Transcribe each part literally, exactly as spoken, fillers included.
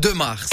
deux mars.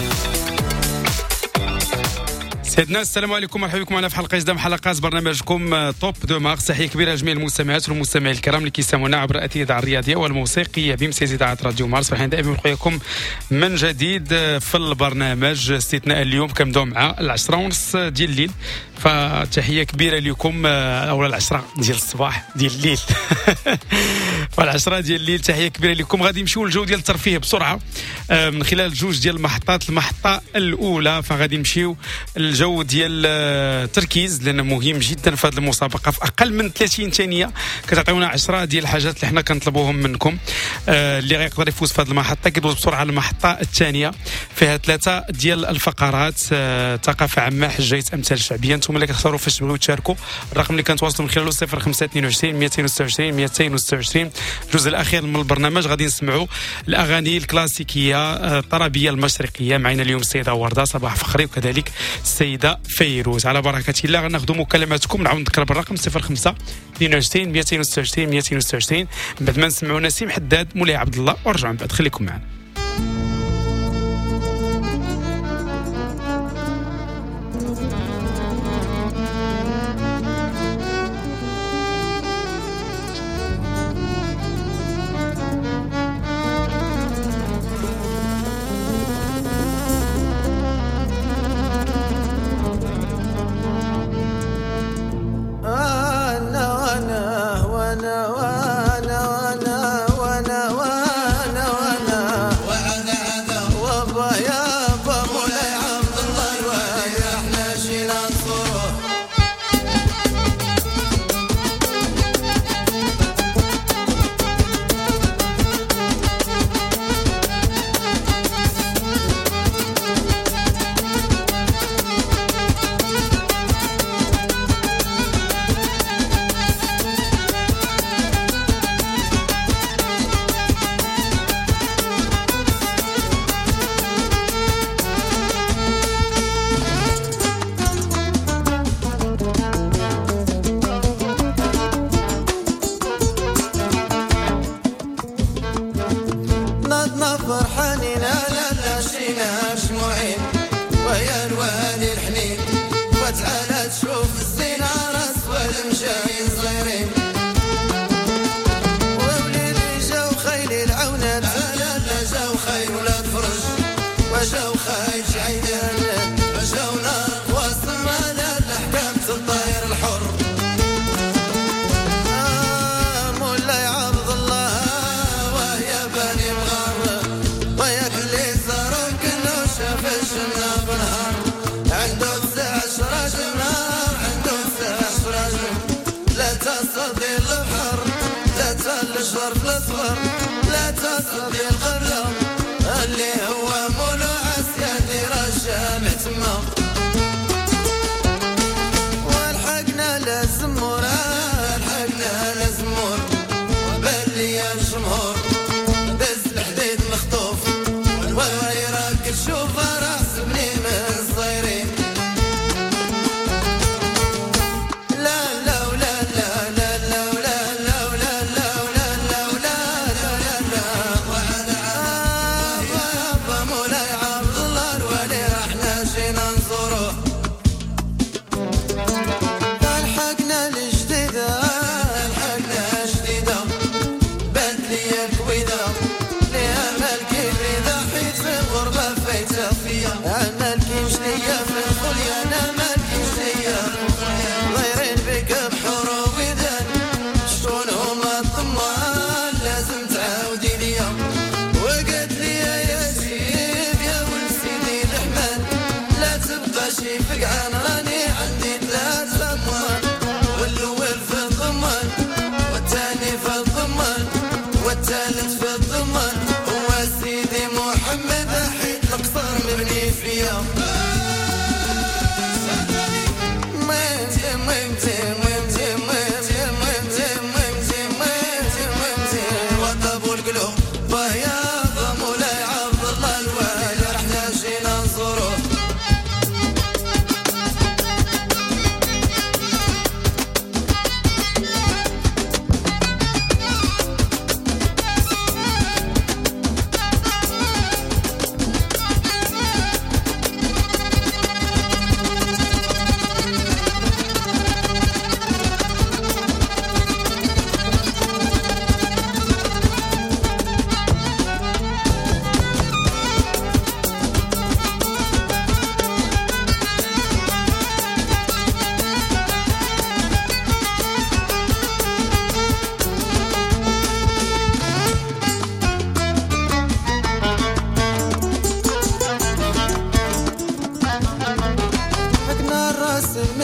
سيدنا السلام عليكم، مرحبا بكم معنا في حلقه جديده من حلقات برنامجكم توب دو مارس. تحيه كبيره لجميع المستمعات والمستمعين الكرام اللي كيسمعونا عبر الاثير الرياضيه والموسيقيه بامتياز اذاعه راديو مارس. فرحين دائما نلقاكم من جديد في البرنامج استثناء اليوم كنبداو مع العشرة ونص ديال الليل، فتحيه كبيره لكم، اولا العشرة ديال الصباح ديال الليل فالعشرة ديال الليل تحيه كبيره لكم. غادي نمشيو للجو ديال الترفيه بسرعه من خلال جوج ديال المحطات. المحطه الاولى فغادي نمشيو الجو ديال التركيز لانه مهم جدا في هذه المسابقه. في اقل من ثلاثين ثانيه كتعطيونا عشرة ديال الحاجات اللي حنا كنطلبوهم منكم. آه اللي غيقدر يفوز في هذه المحطه كيدوز بسرعه المحطه الثانيه، فيها ثلاثه ديال الفقرات: آه ثقافه عامه، حجايه امثال شعبيه. انتم اللي كتختاروا فاش تبغيو تشاركوا. الرقم اللي كنتواصلوا من خلاله صفر خمسة اثنين وعشرين مئتين وستة وعشرين مئتين وستة وعشرين. الجزء الاخير من البرنامج غادي نسمعوا الاغاني الكلاسيكيه الطربيه المشرقيه. معنا اليوم السيده ورده صباح فخري وكذلك السيده فيروز. على بركه الله غناخذوا مكالماتكم. نعاود نذكر بالرقم صفر خمسة اثنين وعشرين مئتين وستة وعشرين مئتين وستة وعشرين. بعد ما نسمعوا نسيم حداد مولاي عبد الله ورجعوا من بعد. خليكم معنا.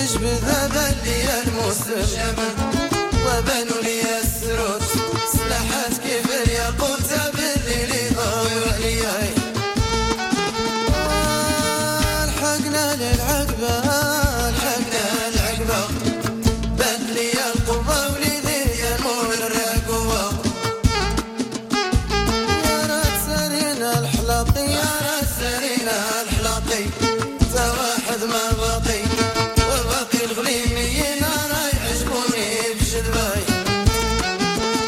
نجبد هذا اللي المسلم وبنوا لي السرود سلاحات كيف الياقوت بالليل ضاوي عليا الحقنا للعقبة الحقنا العقبة بان لي القوة وليدي ينمون الرقوة يا رات سارينا الحلاقي يا رات سارينا الحلاقي تا واحد ما باقي وباقي الغليميين راي يعجبوني بشدباي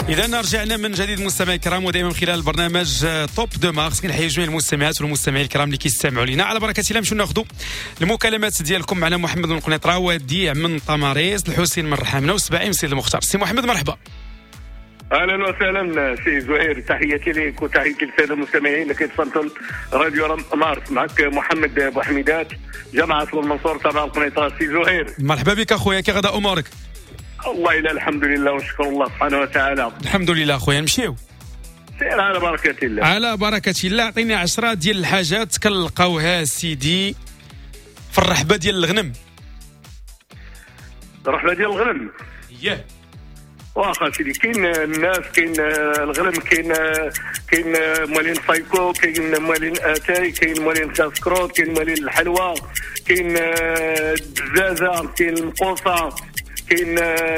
إذا رجعنا من جديد مستمعي الكرام، ودائما من خلال البرنامج توب دو مارس كنحيي جميع المستمعات والمستمعين الكرام اللي كيستمعوا لينا. على بركة الله نمشيو ناخذوا المكالمات ديالكم معنا. محمد من قنيطرة، وديع من طماريس، الحسين من الرحامنة، وسبعين من سيد المختار. سي محمد مرحبا. اهلا وسهلا سي زهير، تحياتي لك وتحياتي للساده المستمعين اللي كيتصنتوا راديو مارس. معك محمد بوحميدات، جامعه المنصور، تبع القنيطره. سي زهير مرحبا بك اخويا، كي غدا امورك؟ الله الا الحمد لله ونشكر الله سبحانه وتعالى. الحمد لله اخويا. نمشيو سير على بركه الله. على بركه الله. عطيني عشرة ديال الحاجات كنلقاوها سيدي في الرحبه ديال الغنم. الرحبه ديال الغنم اييه واخا سيدي، كاين الناس، كاين الغنم، كاين كاين مالين سايكو، كاين مالين اتاي، كاين مالين كاسكروت، كاين مالين الحلوى، كاين الدزازه، كاين المقوصه، كاين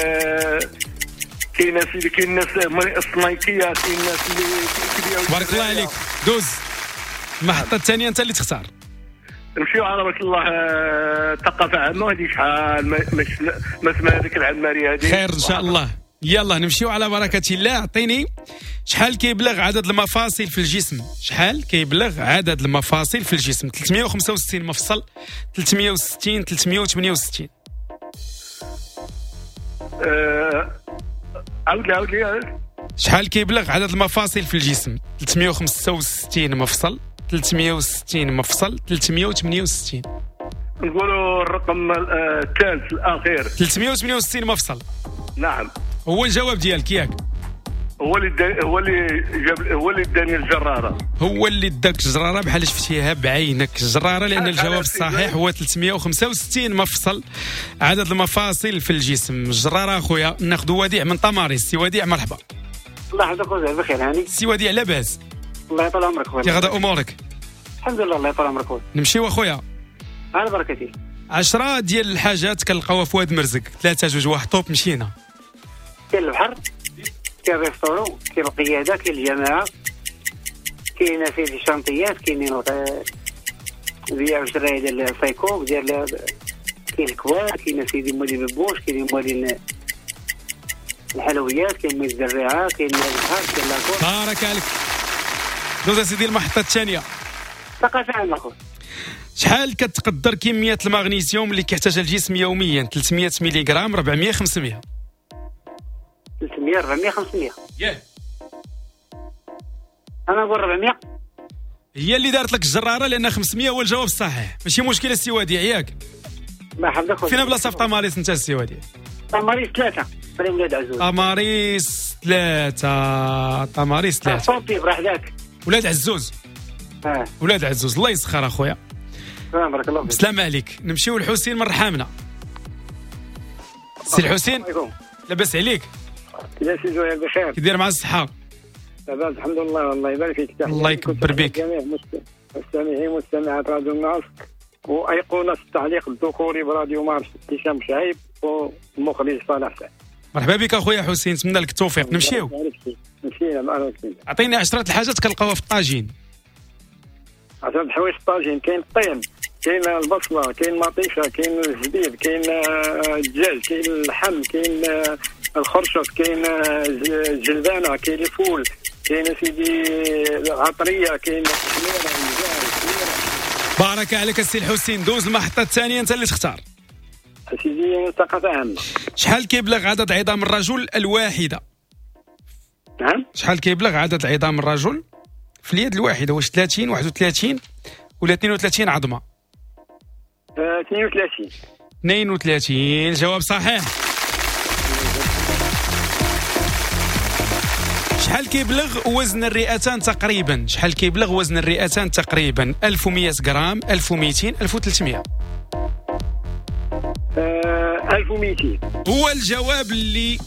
كاين سيدي، كاين الناس السنايكيه، كاين الناس اللي كيبيعوا. بارك الله عليك. دوز المحطه الثانيه انت اللي تختار. نمشيو على بارك الله. ثقافه عامه، هذه شحال ما سمع هذيك العماريه هذه. خير ان شاء الله. يلا نمشيو على بركة الله. اعطيني شحال كيبلغ عدد المفاصل في الجسم؟ شحال كيبلغ عدد المفاصل في الجسم؟ ثلاثمائة وخمسة وستين مفصل، ثلاثمائة وستين، ثلاثمائة وثمانية وستين. أه... عاود لي عاود لي. شحال كيبلغ عدد المفاصل في الجسم؟ ثلاثمائة وخمسة وستين مفصل، ثلاثمائة وستين مفصل، ثلاثمائة وثمانية وستين. نقولوا الرقم الثالث الاخير، ثلاثمائة وثمانية وستين مفصل. نعم هو الجواب ديالك ياك؟ هو اللي دا... هو اللي جاب هو اللي اداني الجراره. هو اللي داك الجراره بحال شفتيها بعينك الجراره، لان الجواب الصحيح هو ثلاثمائة وخمسة وستين مفصل عدد المفاصل في الجسم. الجراره اخويا. ناخذ وديع من طماريس. سي وديع مرحبا. الله يحفظك ويجزاك بخير. هاني سي وديع لاباس؟ الله يطول عمرك خويا. كي غدا امورك؟ الحمد لله الله يطول عمرك خويا. نمشيو اخويا على بركتي. عشرة ديال الحاجات كنلقاوها في واد مرزق. ثلاثة جوج واحد طوب مشينا. كاين البحر، كاين الريستورو، كاين القياده، كاين الجماعه، كاين سيدي الشانطيات، كاينين بيع الجرايه ديال السايكو ديال، كاين الكوار، كاين سيدي مولين ببوش، كاين مولين الحلويات، كاين مول الدراعه، كاين البحر، كاين لاكور. بارك عليك. دوز سيدي المحطه الثانيه. ثقافه عامه خويا. شحال كتقدر كميه المغنيسيوم اللي كيحتاجها الجسم يوميا؟ ثلاثمائة ملغ، أربعمائة، خمسمائة؟ ثلاثمائة، أربعمائة، خمسمائة. ياه انا نقول أربعمائة. هي اللي دارت لك الجراره، لان خمسمائة هو الجواب الصحيح. ماشي مشكله السي وديع ياك؟ الله يحفظك خويا. فين بلاصه في طماريس انت السي وديع؟ طماريس ثلاثه، بلا ولاد عزوز. طماريس ثلاثه. طماريس ثلاثه. صوتي براه ذاك. ولاد عزوز. اه ولاد عزوز. الله يسخر اخويا. بارك الله فيك. السلام عليك. نمشيو للحسين من رحامنا. سي الحسين لاباس عليك؟ يا سي زهير بخير. كي داير مع الصحه؟ لاباس الحمد لله. الله يبارك فيك. الله يكبر بك. جميع المستمعين ومستمعات راديو مارس، وايقونه التعليق الذكوري براديو مارس هشام شعيب والمخرج صالح سعيد. مرحبا بك اخويا حسين، نتمنى لك التوفيق. نمشيو. مشينا معنا. عطيني عشرة الحاجات كنلقاوها في الطاجين. عشرة الحوايج في الطاجين. كاين الطين، كاين البصله، كاين المطيشه، كاين الزبيب، كاين الدجاج، كاين اللحم، كاين الخرشف، كاين الجلبانه، كاين الفول، كاين سيدي العطريه، كاين بارك عليك السي الحسين. دوز المحطه الثانيه انت اللي تختار. سيدي ثقافه عامه. شحال كيبلغ عدد عظام الرجل الواحده؟ نعم. شحال كيبلغ عدد عظام الرجل في اليد الواحده؟ واش ثلاثين، واحد وثلاثين ولا اثنين وثلاثين عظمه؟ أه اثنين وثلاثين. اثنين وثلاثين جواب صحيح. شحال كيبلغ وزن الرئتان تقريبا؟ شحال كيبلغ وزن الرئتان تقريبا؟ ألف ومائة غرام، ألف ومائتين، ألف وثلاثمائة؟ أه ألف ومائتين هو الجواب اللي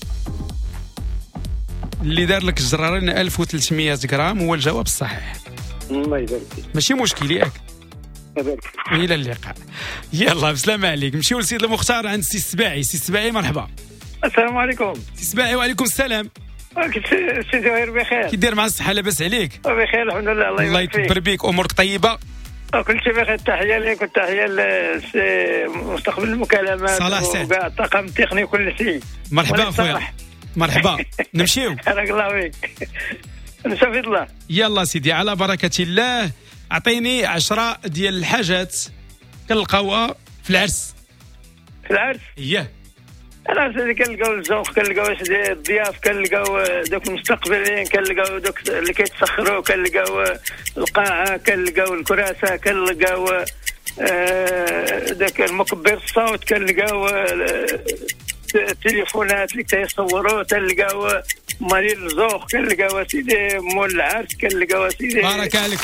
اللي دار لك الجراره، لان ألف وثلاثمائة غرام هو الجواب الصحيح. الله يبارك فيك. ماشي مشكل ياك؟ يبارك. الى اللقاء. يلا بسلامة عليك. نمشيو للسيد المختار عند السي السباعي. سي السباعي مرحبا. السلام عليكم. سي السباعي. وعليكم السلام. سي زهير بخير. كي داير مع الصحه؟ لاباس عليك؟ بخير الحمد لله. الله الله يكبر بك. امورك طيبه؟ كل شيء بخير. تحيه لك وتحيه لمستقبل المكالمات صلاح سعد وكاع الطاقم التقني وكل شيء. مرحبا اخويا. مرحبا نمشيو. بارك الله فيك. نشوف الله. يلا سيدي على بركة الله. أعطيني عشرة ديال الحاجات كنلقاوها في العرس. في العرس؟ اييه. العرس اللي كنلقاو الذوق، كنلقاو الضياف، كنلقاو دوك المستقبلين، كنلقاو دوك اللي كيتسخروا، كنلقاو القاعة، كنلقاو الكراسة، كنلقاو ذاك المكبر الصوت، كنلقاو التليفونات اللي كيصوروا، كنلقاو مالين الذوق، كنلقاو سيدي مول العرس، كنلقاو سيدي. بارك عليك.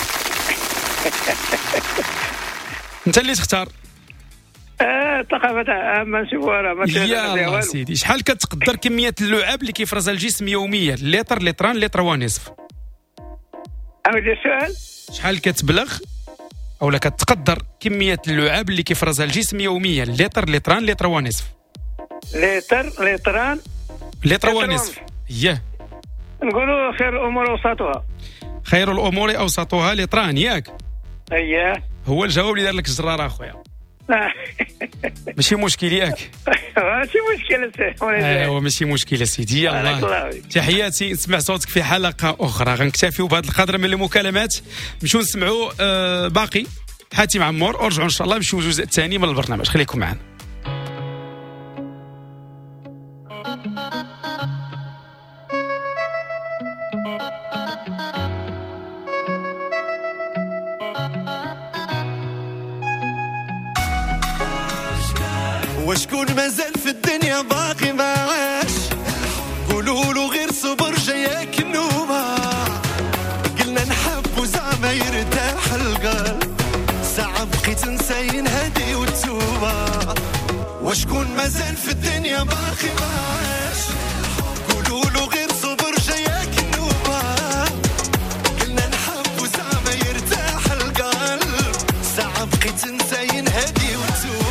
انت اللي تختار. اه ثقافة عامة نشوفوها راه ما يلا سيدي. شحال كتقدر كمية اللعاب اللي كيفرزها الجسم يوميا؟ لتر، لتران، لتر ونصف؟ عاود لي السؤال. شحال كتبلغ اولا كتقدر كمية اللعاب اللي كيفرزها الجسم يوميا؟ لتر، لتران، لتر ونصف؟ لتر، لتران، لتر ونصف. اييه. نقولوا خير الامور اوسطها. خير الامور اوسطها لتران ياك؟ اييه. هو الجواب اللي دار لك الجرار اخويا. ماشي مشكل ياك؟ ماشي مشكل سي. ايوا ماشي مشكل سيدي. يلا تحياتي. نسمع صوتك في حلقة أخرى. غنكتفيو بهذا القدر من المكالمات. نمشيو نسمعوا آه باقي حاتم عمور ورجعوا إن شاء الله نمشيو الجزء الثاني من البرنامج. خليكم معنا. وشكون مازال في الدنيا باقي ما عاش؟ قولوا له غير صبر جاياك النوبة. قلنا نحب زعما يرتاح القلب، ساعة بقيت نساين هادي والتوبة. وشكون مازال في الدنيا باقي ما عاش؟ قولوا له غير صبر جاياك النوبة. قلنا نحب زعما يرتاح القلب، ساعة بقيت نساين هادي والتوبة.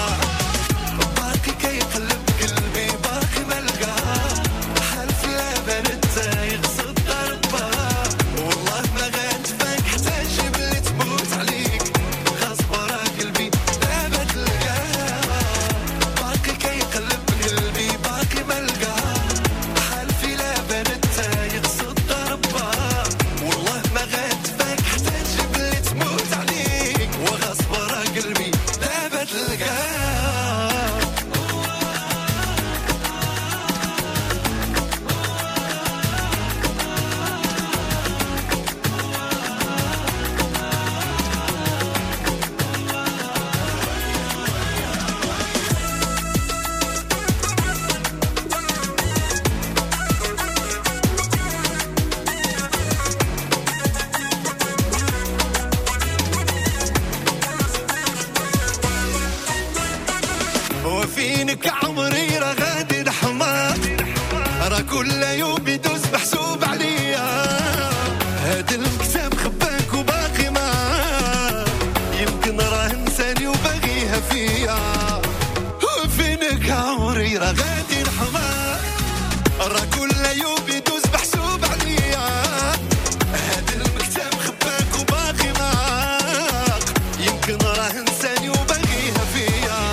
وفينك عمري راه غادي نحمر، راه كل يوم يدوز محسوب عليا. هاد الكتاب خباك وباقي معاه، يمكن راه انساني وباغيها فيا. وفينك عمري راه غادي نحمر، راه كل يوم يدوز محسوب عليا. هاد الكتاب خباك وباقي معاك، يمكن راه انساني وباغيها فيا.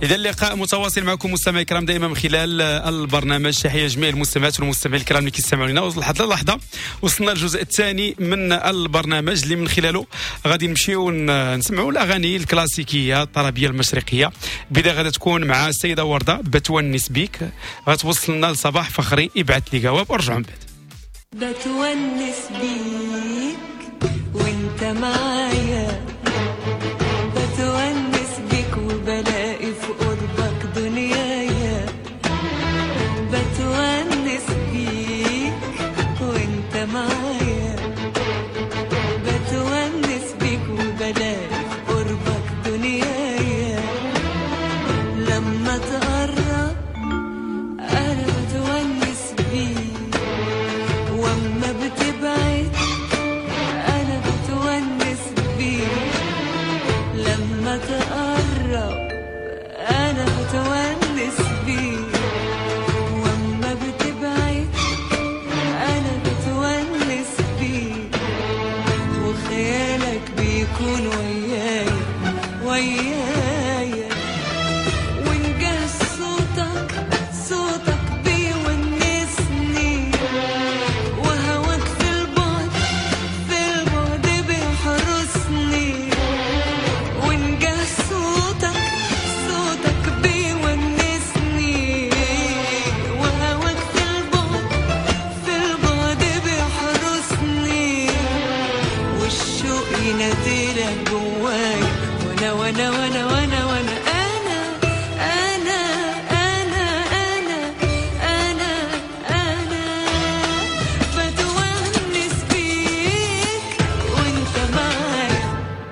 إذا اللقاء متواصل معكم مستمعي الكرام دائما من خلال البرنامج. تحية جميع المستمعات والمستمعين الكرام اللي كيستمعوا لنا. لحد اللحظة وصلنا للجزء الثاني من البرنامج اللي من خلاله غادي نمشيو ونسمعوا الأغاني الكلاسيكية الطربية المشرقية. بداية غادي تكون مع السيدة وردة بتونس بيك، غتوصلنا لصباح فخري ابعث لي جواب ورجعوا من بعد. بتونس بيك وانت معايا، بتونس بيك وبلاقي في قربك دنيايا، بتونس بيك وانت معايا، بتونس بيك وبلاقي في قربك دنيايا، لما تقرب انا بتونس بيك، واما بتبعد انا بتونس بيك، لما تقرب انا بتونس بيك، واما بتبعد انا بتونس بيك، وخيالك بيكون ويايا ويايا، ونجاه صوتك صوتك بيونسني، وهواك في البعد في البعد بيحرسني، ونجاه صوتك صوتك بيونسني، وهواك في البعد في البعد بيحرسني، والشوق يناديلك جوايا، وانا وانا وانا وانا وانا انا انا انا انا انا انا بتونس بيك وانت معايا.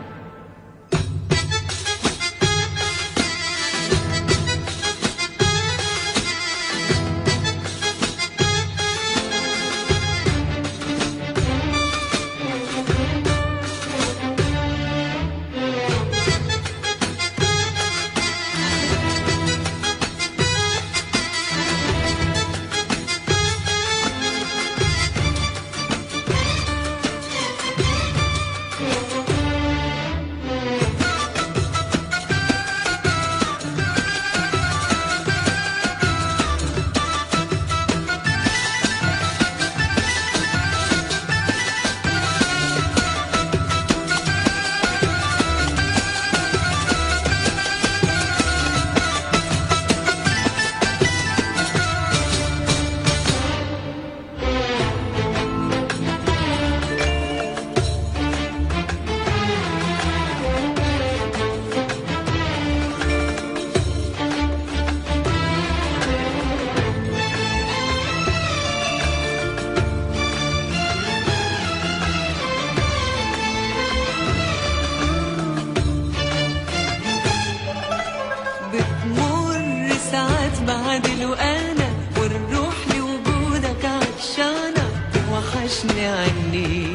بتمر ساعات بعدل وانا والروح لوجودك عطشانه، وحشني عني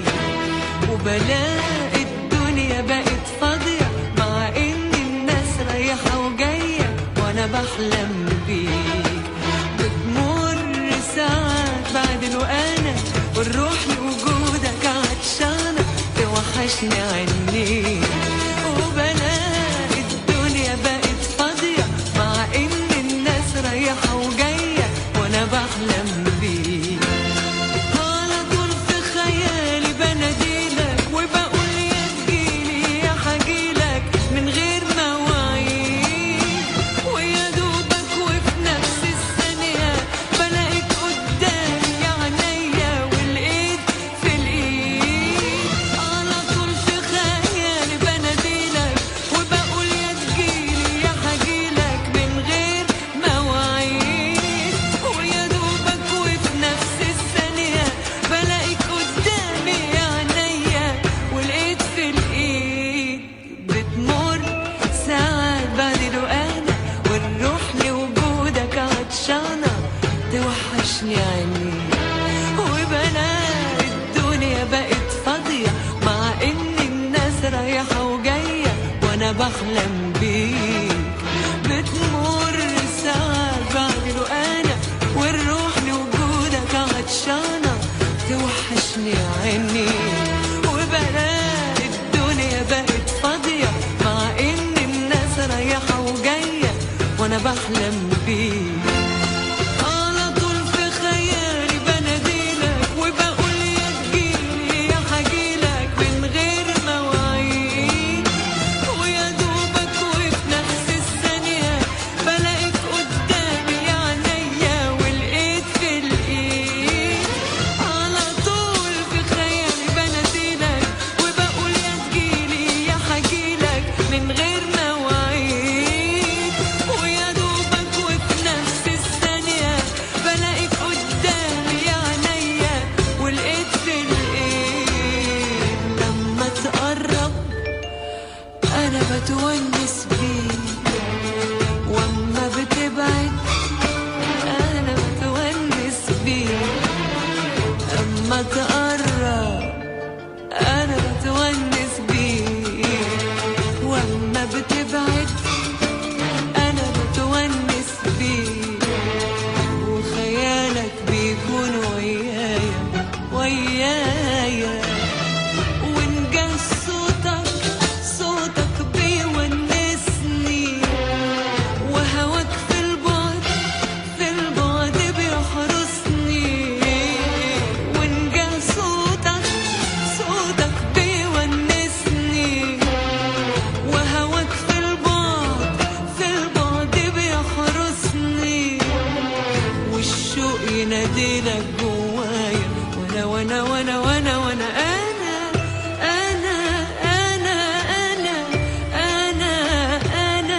وبلاقي الدنيا بقت فاضيه، مع ان الناس رايحه وجايه وانا بحلم بيك. بتمر ساعات بعدل وانا والروح لوجودك عطشانه، توحشني عني وبلاقي الدنيا بقت فاضيه، مع ان الناس رايحه وجايه وانا بحلم بيك. على طول في خيالي بناديلك وبقول يا تجيلي يا حجيلك من غير مواعيد، ويا دوبك وفي نفس الثانيه بلاقيك قدامي عينيا والايد في الايد. على طول في بتونس بيك، واما بتبعد انا بتونس بيك، اما تقرب انا بتونس بيك، واما بتبعد انا بتونس بيك، وخيالك بيكون ويايا ويايا، وإن جه صوتك صوتك بيونسني، وهواك في البعد في البعد بيحرسني، وإن جه صوتك صوتك بيونسني، وهواك في البعد في البعد بيحرسني، والشوق يناديلك جوايا، وانا وانا وانا وانا وانا انا انا انا انا انا انا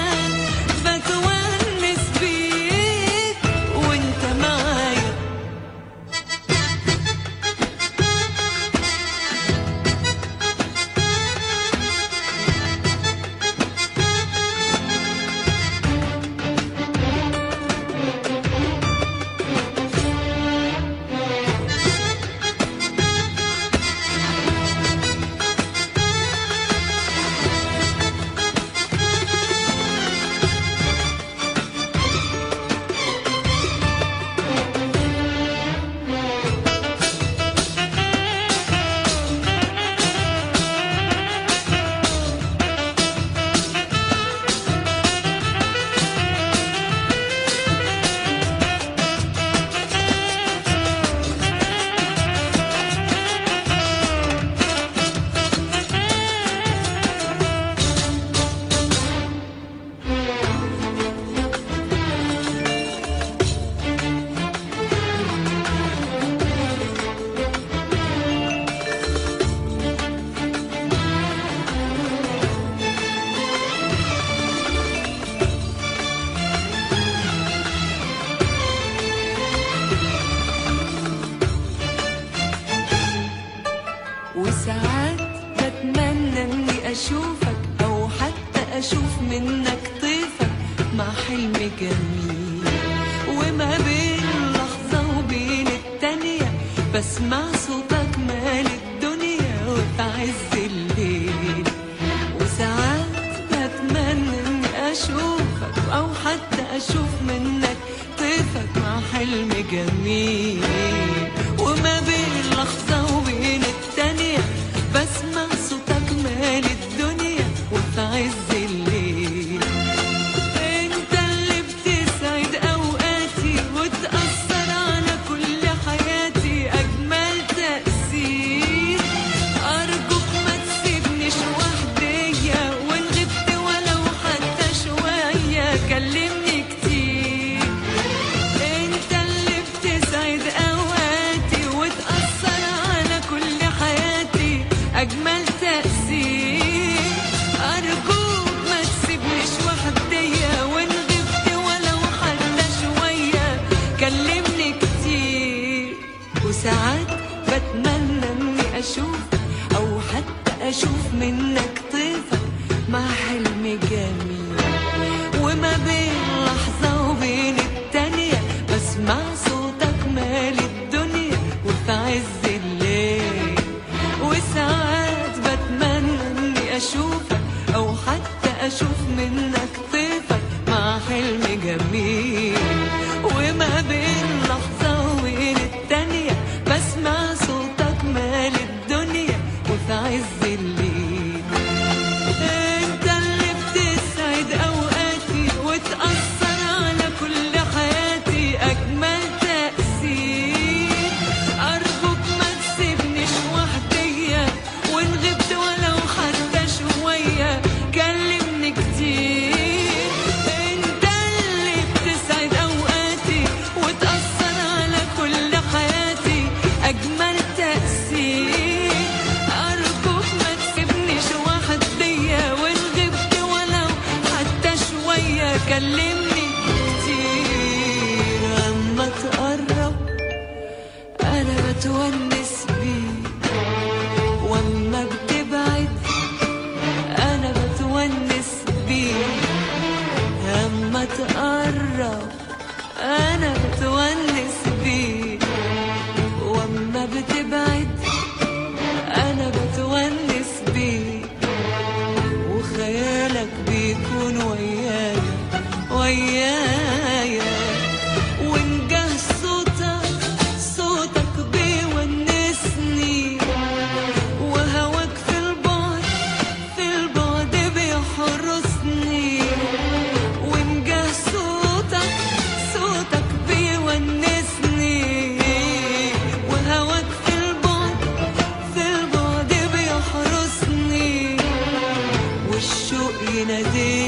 بتونس بيك وانت معايا. وساعات بتمنى اني اشوفك، او حتى اشوف منك طيفك مع حلم جميل، وما بين لحظة وبين التانية بسمع صوتك مال الدنيا وفي عز الليل. وساعات بتمنى اني اشوفك، او حتى اشوف منك طيفك مع حلم جميل، وما بين لحظة وبين التانية بسمع صوتك مال الدنيا وفي عز الليل. انت اللي بتسعد اوقاتي وتأثر على كل حياتي اجمل تأثير، ارجوك ما تسيبنيش وحدية، وان غبت ولو حتى شوية كلمني كتير. انت اللي بتسعد اوقاتي وتأثر على كل حياتي اجمل تأثير، ارجوك ما تسيبنيش وحدية، وان غبت ولو حتى شوية كلمني كتير. وساعات بتمنى اني اشوف، او حتى اشوف منك طيفك مع حلم جميل، وما بين لحظة وبين التانية بسمع صوتك مال الدنيا وفي عز الليل. وساعات بتمنى اني اشوفك، او حتى اشوف منك طيفك مع حلم جميل، وما بين لحظة وبين التانية بسمع صوتك مال الدنيا وفي عز الليل.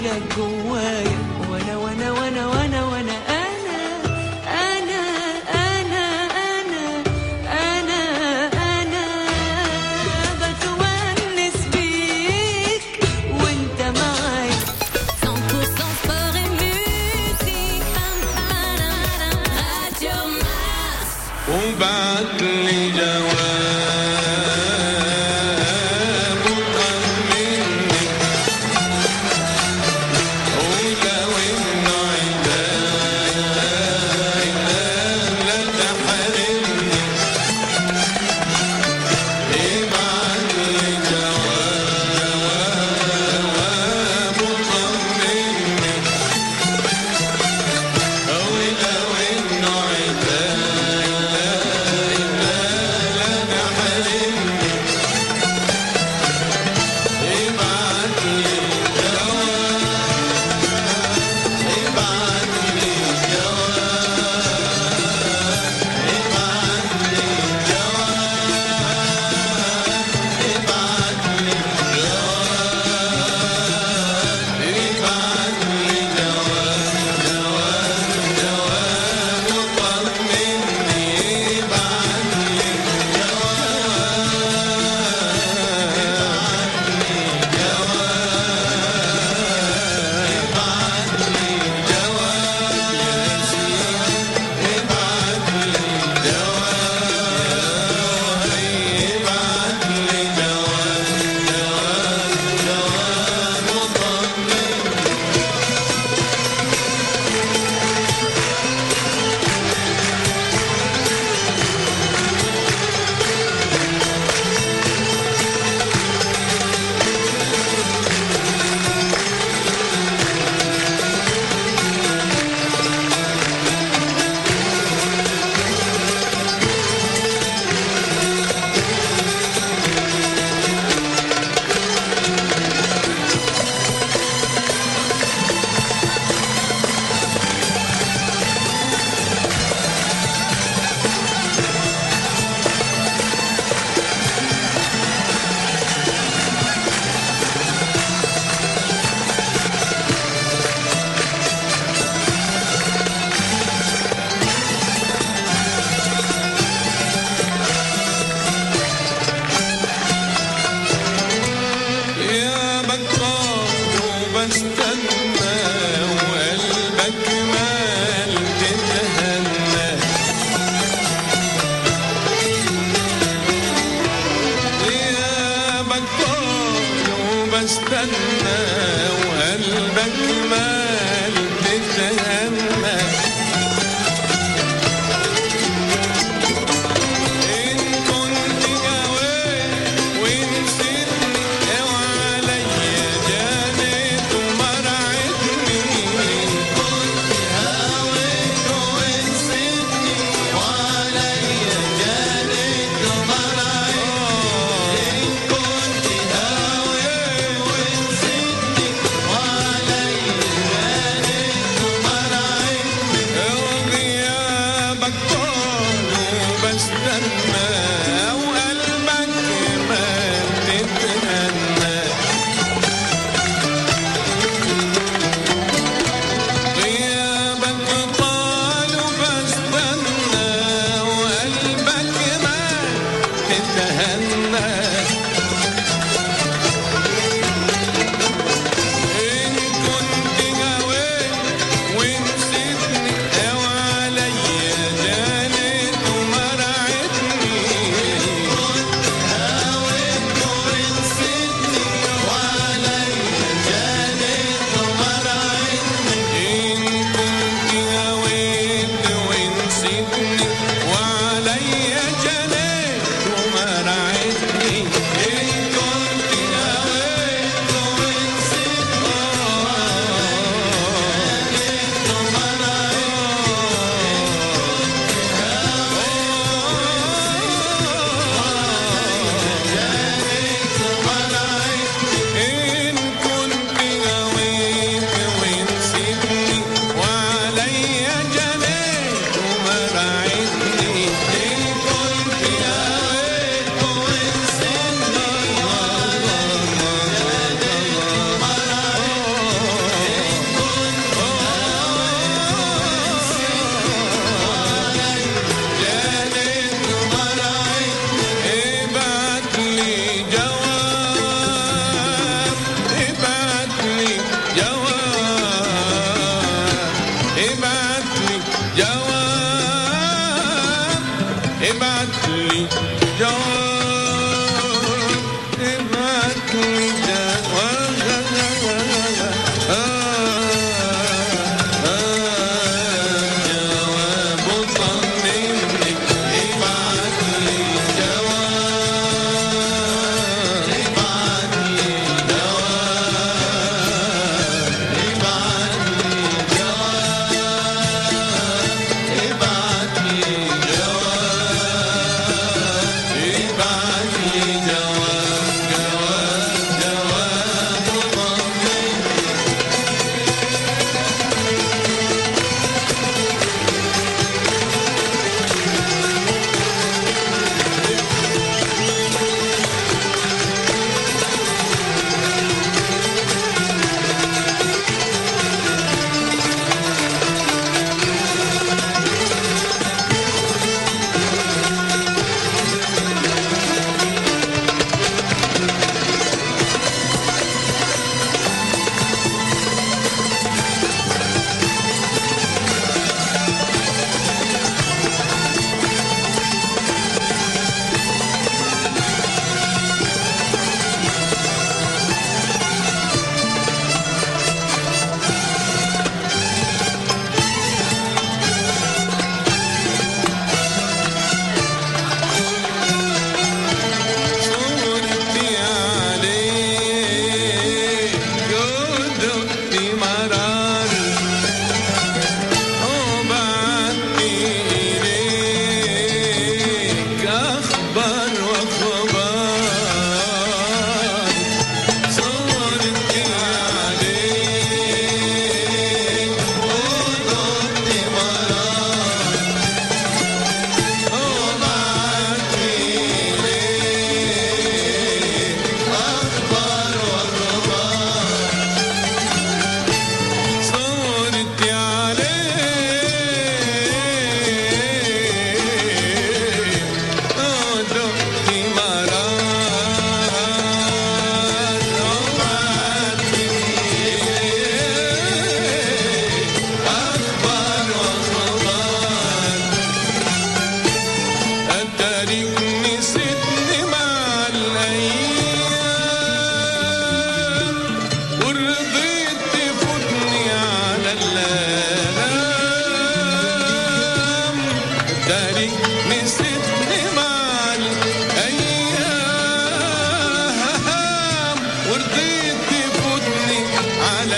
منك جوايا، وانا وانا وانا وانا وانا انا انا انا انا انا انا بتونس بيك وانت معايا. cent pour cent sport et musique. Radio Mars. وبعت لي جواب وطمني ولو انه عداي لا تحرمني. ابعت لي جواب وطمني ولو انه عداي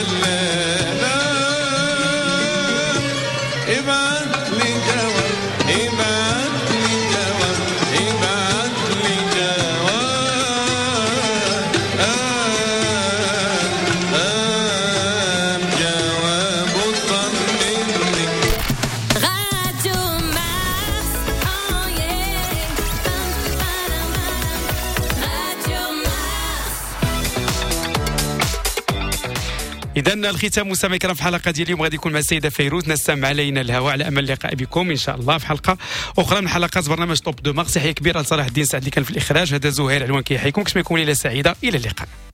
دلاله ابعت لي جواب ابعت لي جواب ابعت لي جواب آم آم جواب طمني Radio Mars, oh yeah. Radio Mars. إذا الختام مستمعي الكرام في حلقة ديال اليوم غادي يكون مع السيدة فيروز نسام علينا الهواء على أمل اللقاء بكم إن شاء الله في حلقة أخرى من حلقات برنامج توب دو مارس. تحية كبيرة لصلاح الدين سعد اللي كان في الإخراج. هذا زهير علوان كيحييكم كما يكون ليلة سعيدة. إلى اللقاء.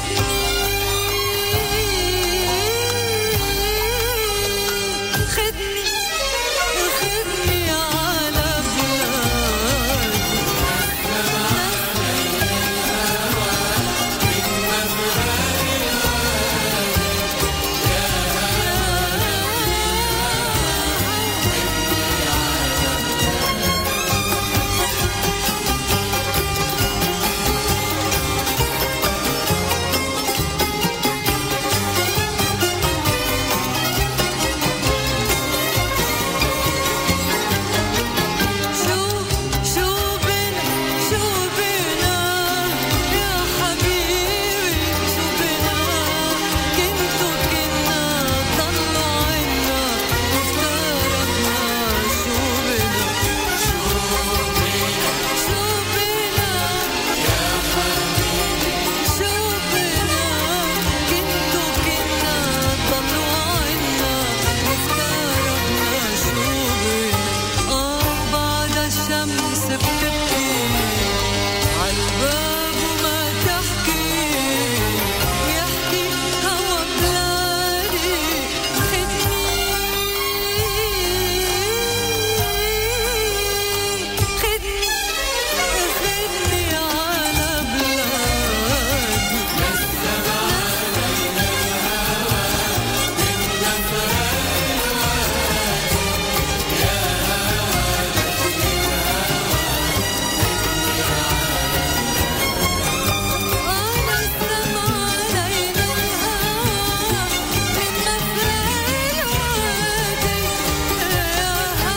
خدني